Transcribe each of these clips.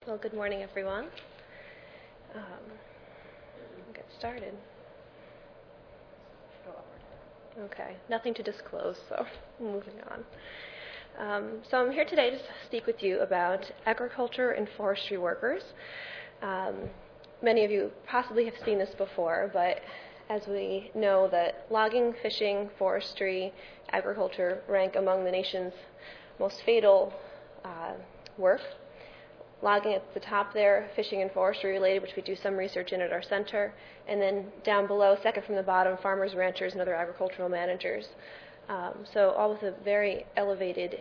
Well, good morning, everyone. We'll get started. Okay, nothing to disclose, so moving on. So I'm here today to speak with you about agriculture and forestry workers. Many of you possibly have seen this before, but as we know that logging, fishing, forestry, agriculture rank among the nation's most fatal work. Logging at the top there, fishing and forestry related, which we do some research in at our center. And then down below, second from the bottom, farmers, ranchers, and other agricultural managers. So all with a very elevated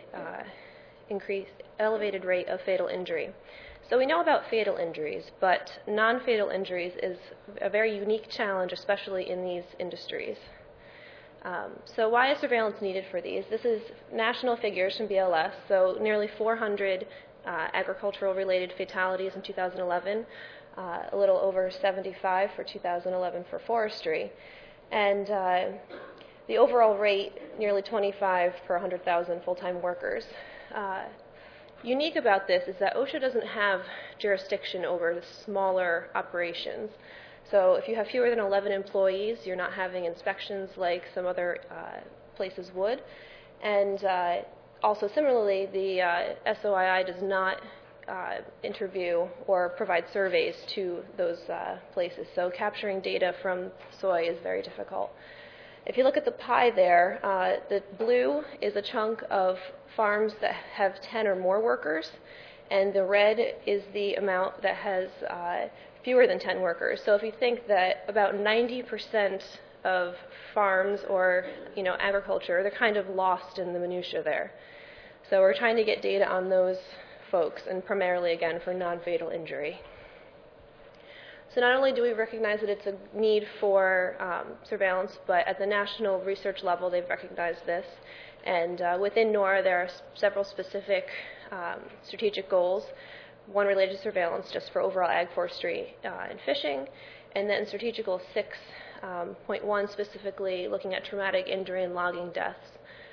rate of fatal injury. So we know about fatal injuries, but non-fatal injuries is a very unique challenge, especially in these industries. So why is surveillance needed for these? This is national figures from BLS, so nearly 400 agricultural-related fatalities in 2011, a little over 75 for 2011 for forestry, and the overall rate, nearly 25 per 100,000 full-time workers. Unique about this is that OSHA doesn't have jurisdiction over the smaller operations. So if you have fewer than 11 employees, you're not having inspections like some other places would. And also similarly, the SOII does not interview or provide surveys to those places. So capturing data from soy is very difficult. If you look at the pie there, the blue is a chunk of farms that have 10 or more workers, and the red is the amount that has fewer than 10 workers. So if you think that about 90% of farms or agriculture, they're kind of lost in the minutia there. So we're trying to get data on those folks, and primarily again for non-fatal injury. So not only do we recognize that it's a need for surveillance, but at the national research level they've recognized this. And within NORA there are several specific strategic goals, one related to surveillance just for overall ag, forestry, and fishing, and then strategic goal 6.1 specifically looking at traumatic injury and logging deaths.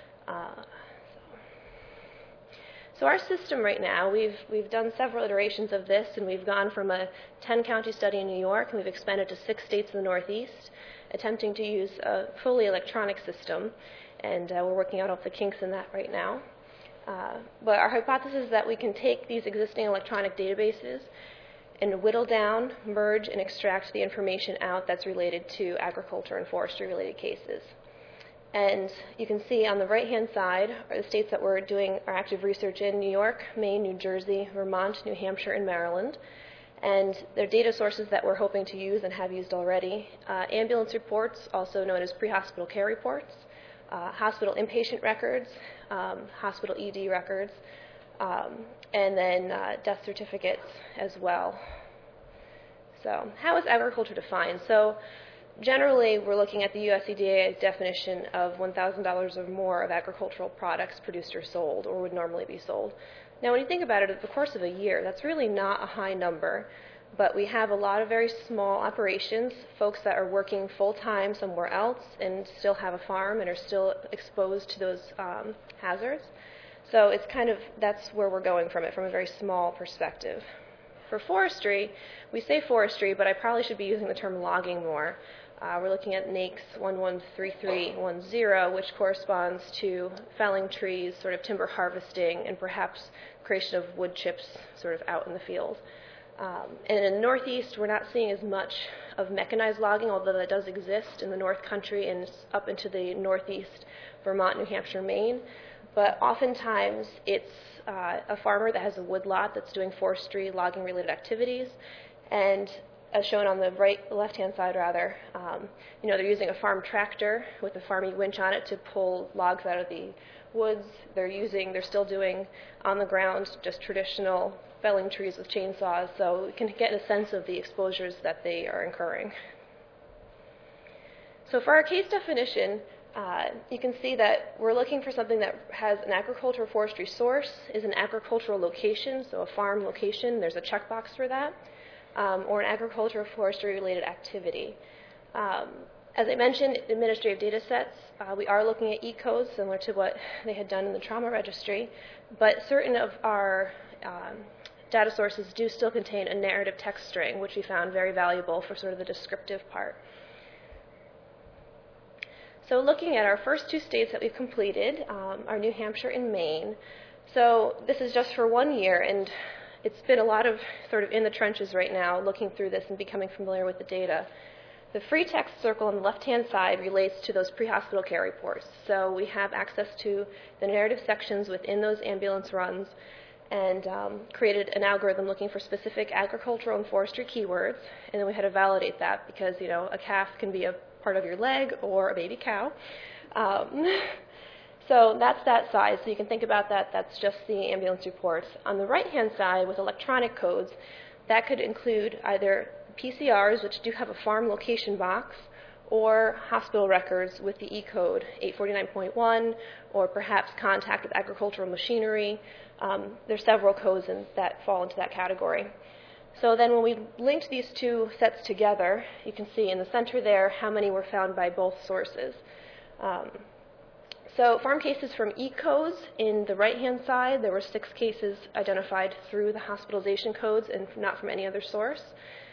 So our system right now, we've done several iterations of this, and we've gone from a 10-county study in New York, and we've expanded to 6 states in the Northeast, attempting to use a fully electronic system, and we're working out all the kinks in that right now. But our hypothesis is that we can take these existing electronic databases and whittle down, merge, and extract the information out that's related to agriculture and forestry-related cases. And you can see on the right-hand side are the states that we're doing our active research in: New York, Maine, New Jersey, Vermont, New Hampshire, and Maryland. And they're data sources that we're hoping to use and have used already. Ambulance reports, also known as pre-hospital care reports, hospital inpatient records, hospital ED records, and then death certificates as well. So how is agriculture defined? So generally, we're looking at the USDA definition of $1,000 or more of agricultural products produced or sold, or would normally be sold. Now, when you think about it, over the course of a year, that's really not a high number, but we have a lot of very small operations, folks that are working full-time somewhere else and still have a farm and are still exposed to those hazards. So it's that's where we're going from it, from a very small perspective. For forestry, we say forestry, but I probably should be using the term logging more. We're looking at NAICS 113310, which corresponds to felling trees, sort of timber harvesting, and perhaps creation of wood chips sort of out in the field. And in the Northeast, we're not seeing as much of mechanized logging, although that does exist in the North Country and up into the Northeast, Vermont, New Hampshire, Maine. But oftentimes, it's a farmer that has a woodlot that's doing forestry, logging-related activities, and as shown on the left-hand side rather, they're using a farm tractor with a farming winch on it to pull logs out of the woods. They're still doing on the ground just traditional felling trees with chainsaws, so we can get a sense of the exposures that they are incurring. So for our case definition, you can see that we're looking for something that has an agricultural forestry source, is an agricultural location, so a farm location, there's a checkbox for that, or an agricultural forestry related activity. As I mentioned, administrative data sets, we are looking at E-codes similar to what they had done in the trauma registry, but certain of our data sources do still contain a narrative text string, which we found very valuable for sort of the descriptive part. So looking at our first two states that we've completed, are New Hampshire and Maine. So this is just for 1 year, and it's been a lot of sort of in the trenches right now, looking through this and becoming familiar with the data. The free text circle on the left-hand side relates to those pre-hospital care reports. So we have access to the narrative sections within those ambulance runs, and created an algorithm looking for specific agricultural and forestry keywords, and then we had to validate that because, you know, a calf can be a part of your leg or a baby cow. So that's that size. So you can think about that. That's just the ambulance reports. On the right-hand side with electronic codes, that could include either PCRs, which do have a farm location box, or hospital records with the E-code 849.1, or perhaps contact with agricultural machinery. There's several codes that fall into that category. So then when we linked these two sets together, you can see in the center there how many were found by both sources. So farm cases from E-codes in the right-hand side, there were 6 cases identified through the hospitalization codes and not from any other source.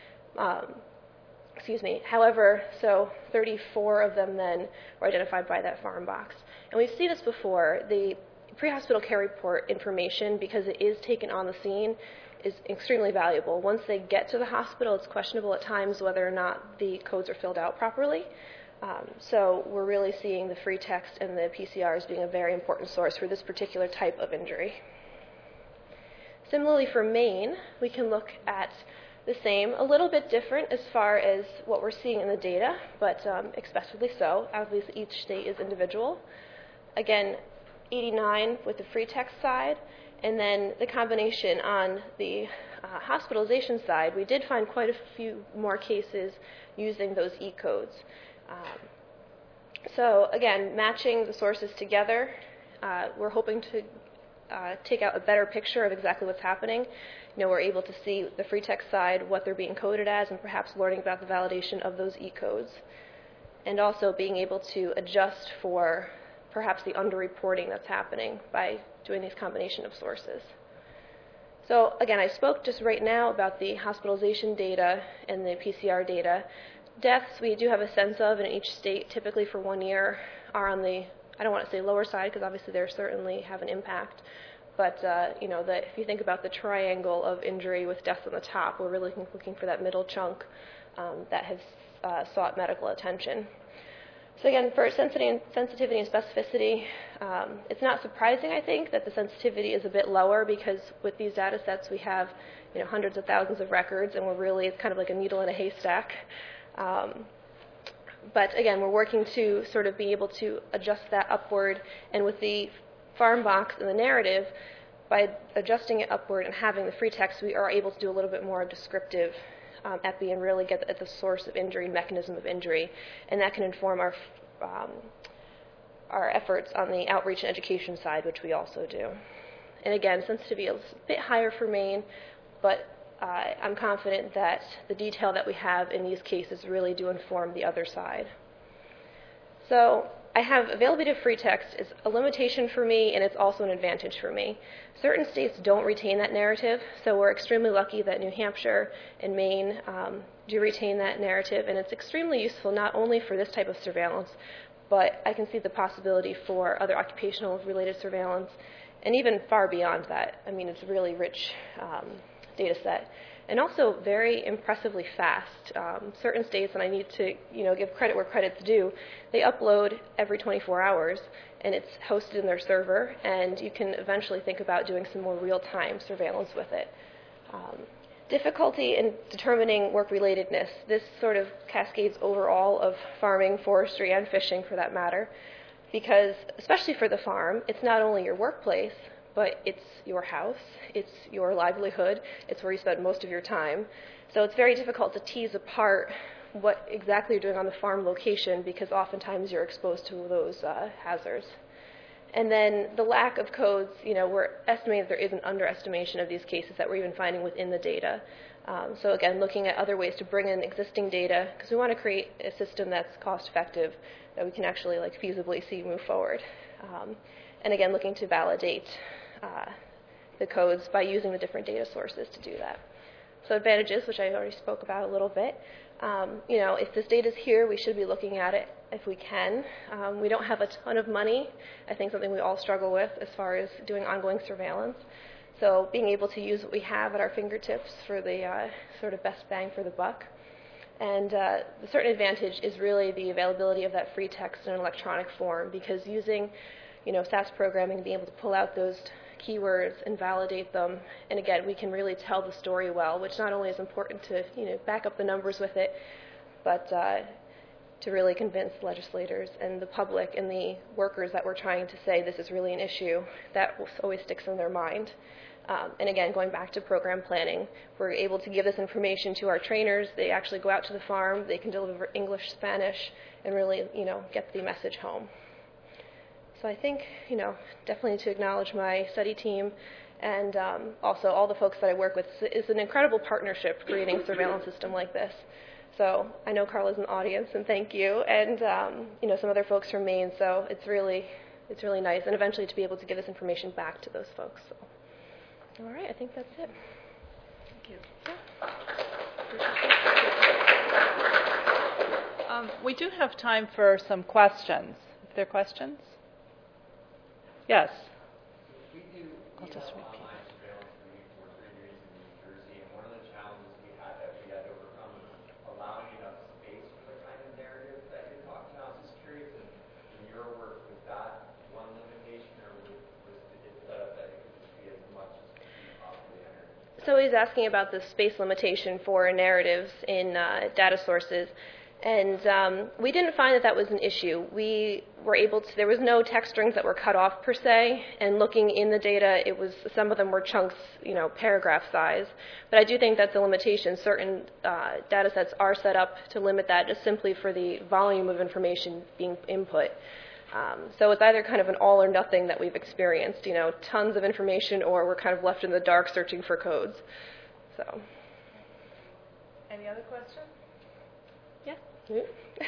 However, so 34 of them then were identified by that farm box. And we've seen this before. The pre-hospital care report information, because it is taken on the scene, is extremely valuable. Once they get to the hospital, it's questionable at times whether or not the codes are filled out properly. So we're really seeing the free text and the PCRs being a very important source for this particular type of injury. Similarly for Maine, we can look at the same, a little bit different as far as what we're seeing in the data, but expectedly so. Obviously, each state is individual. Again, 89 with the free text side, and then the combination on the hospitalization side, we did find quite a few more cases using those E-codes. So again, matching the sources together, we're hoping to take out a better picture of exactly what's happening. You know, we're able to see the free text side, what they're being coded as, and perhaps learning about the validation of those E-codes. And also being able to adjust for perhaps the underreporting that's happening by doing this combination of sources. So again, I spoke just right now about the hospitalization data and the PCR data. Deaths we do have a sense of in each state, typically for 1 year, are on the, I don't want to say lower side, because obviously they certainly have an impact. But you know, that if you think about the triangle of injury with deaths on the top, we're really looking for that middle chunk that has sought medical attention. So again, for sensitivity and specificity, it's not surprising, I think, that the sensitivity is a bit lower, because with these data sets we have, you know, hundreds of thousands of records, and it's kind of like a needle in a haystack. But again, we're working to sort of be able to adjust that upward, and with the farm box and the narrative, by adjusting it upward and having the free text, we are able to do a little bit more descriptive epi and really get at the source of injury, mechanism of injury, and that can inform our efforts on the outreach and education side, which we also do. And again, sensitivity is a bit higher for Maine, but I'm confident that the detail that we have in these cases really do inform the other side. So I have availability of free text is a limitation for me, and it's also an advantage for me. Certain states don't retain that narrative, so we're extremely lucky that New Hampshire and Maine do retain that narrative, and it's extremely useful not only for this type of surveillance, but I can see the possibility for other occupational related surveillance, and even far beyond that. I mean, it's a really rich data set, and also very impressively fast. Certain states, and I need to give credit where credit's due, they upload every 24 hours, and it's hosted in their server, and you can eventually think about doing some more real-time surveillance with it. Difficulty in determining work-relatedness. This sort of cascades over all of farming, forestry, and fishing for that matter, because especially for the farm, it's not only your workplace, but it's your house, it's your livelihood, it's where you spend most of your time. So it's very difficult to tease apart what exactly you're doing on the farm location, because oftentimes you're exposed to those hazards. And then the lack of codes, we're estimating that there is an underestimation of these cases that we're even finding within the data. So again, looking at other ways to bring in existing data, because we want to create a system that's cost effective, that we can actually feasibly see move forward. And again, looking to validate the codes by using the different data sources to do that. So advantages, which I already spoke about a little bit. If this data is here, we should be looking at it if we can. We don't have a ton of money. I think something we all struggle with as far as doing ongoing surveillance. So being able to use what we have at our fingertips for the sort of best bang for the buck. And the certain advantage is really the availability of that free text in an electronic form, because using SAS programming, being able to pull out those keywords and validate them, and again, we can really tell the story well, which not only is important to back up the numbers with it, but to really convince legislators and the public and the workers that we're trying to say this is really an issue, that always sticks in their mind. And again, going back to program planning, we're able to give this information to our trainers. They actually go out to the farm, they can deliver English, Spanish, and really get the message home. So I think, definitely to acknowledge my study team and also all the folks that I work with. It's an incredible partnership creating a surveillance system like this. So I know Carla's in the audience, and thank you, and some other folks from Maine. So it's really nice, and eventually to be able to give this information back to those folks. So. All right, I think that's it. Thank you. We do have time for some questions. If there are questions? Yes. I'll just repeat. Online surveillance for 3 years in New Jersey, and one of the challenges we had to overcome was allowing enough space for the kind of narrative that you're talking about. I was just curious, in your work, was that one limitation, or was it set up that it could just be as much as could be possibly entered? So he's asking about the space limitation for narratives in data sources. And we didn't find that was an issue. We were able to, there was no text strings that were cut off per se, and looking in the data, some of them were chunks, paragraph size. But I do think that's a limitation. Certain data sets are set up to limit that just simply for the volume of information being input. So it's either kind of an all or nothing that we've experienced, tons of information, or we're kind of left in the dark searching for codes. So. Any other questions? Yeah. Just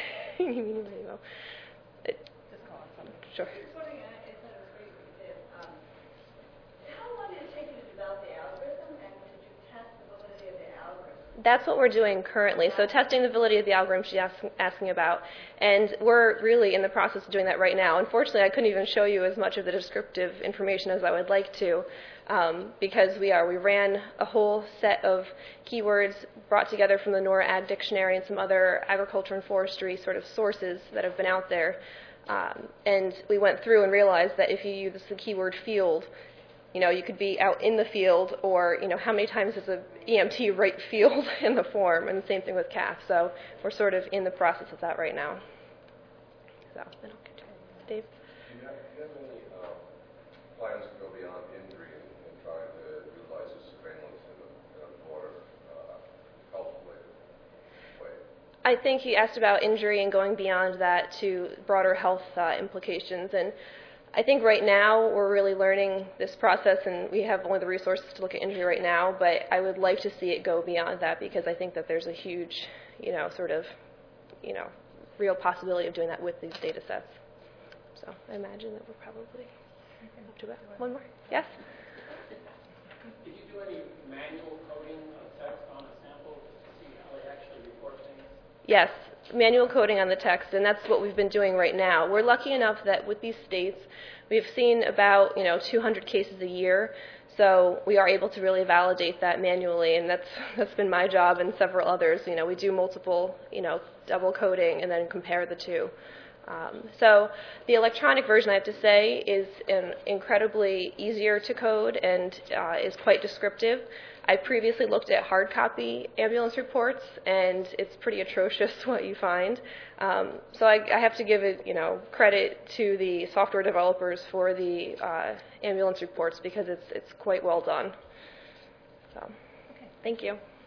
call on someone. Sure. Just wondering, I thought it was great what you did. How long did it take you to develop the algorithm, and did you test the validity of the algorithm? That's what we're doing currently. So testing the validity of the algorithm she's asking about. And we're really in the process of doing that right now. Unfortunately, I couldn't even show you as much of the descriptive information as I would like to, because we ran a whole set of keywords brought together from the NORA Ag Dictionary and some other agriculture and forestry sort of sources that have been out there. And we went through and realized that if you use the keyword field, you could be out in the field, or, how many times does an EMT write field in the form? And the same thing with CAF. So we're sort of in the process of that right now. So, then I'll get to Dave. Do you have any plans to go beyond injury and trying to utilize this surveillance in a more health-related way? I think he asked about injury and going beyond that to broader health implications. And I think right now we're really learning this process, and we have only the resources to look at injury right now, but I would like to see it go beyond that, because I think that there's a huge, real possibility of doing that with these data sets. So I imagine that we're probably up to about one more. Yes? Did you do any manual coding of text on a sample to see how they actually report things? Yes, manual coding on the text, and that's what we've been doing right now. We're lucky enough that with these states, we've seen about 200 cases a year, so we are able to really validate that manually, and that's been my job and several others. We do multiple, double coding and then compare the two. So the electronic version, I have to say, is incredibly easier to code and is quite descriptive. I previously looked at hard copy ambulance reports, and it's pretty atrocious what you find. So I have to give it, credit to the software developers for the ambulance reports, because it's quite well done. So, thank you.